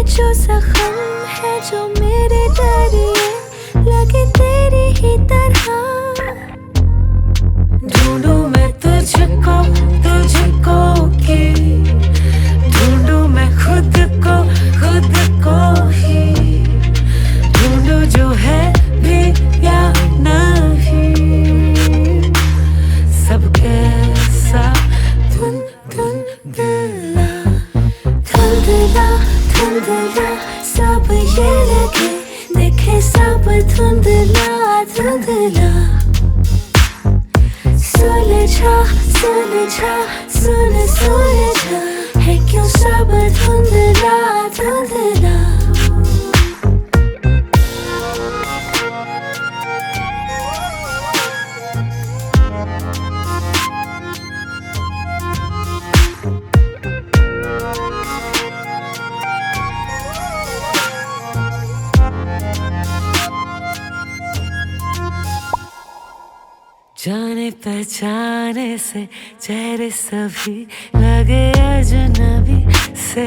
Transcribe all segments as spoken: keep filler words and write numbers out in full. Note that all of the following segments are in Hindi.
जो जख्म है जो मेरे दरिए लगे तेरी ही तरह। ढूंढूं मैं तुझको तुझको की, ढूंढूं मैं खुद को खुद को ही, ढूंढूं जो है भी या नहीं। सब कैसा धुन धुन दिला धुंधला धुंधला सब ये लगे देखे सब धुंधला धुंधला। सुलझा सुलझा सुन सुलझा है क्यों सब धुंधला धुंधला। जाने पहचाने से चेहरे सभी लगे अजनबी से,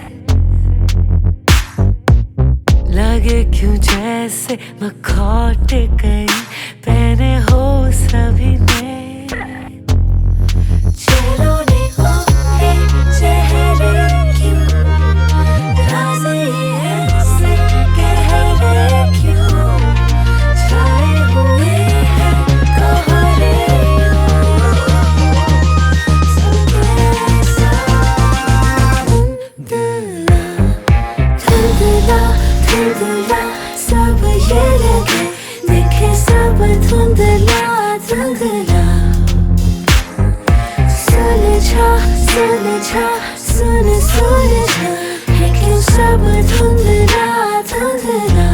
लगे क्यों जैसे मखौटे कहीं पहने हो सभी ने। चेहरों ने हो ये चेहरे क्यों राज़ ये ऐसे कह रहे क्यों, छाए हुए हैं कहरे धुंधला सब ये लगे देखे सब धुंधला धुंधला। सुलझा सुलझा सुन सुलझा है क्यों सब धुंधला धुंधला।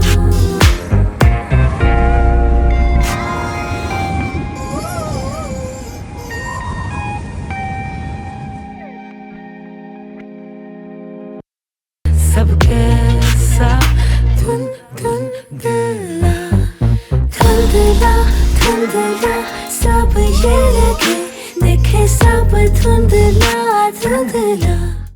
सब कैसा धुन धुन दिला धुंधला धुंधला सब ये लगे देखे सब धुंधला धुंधला।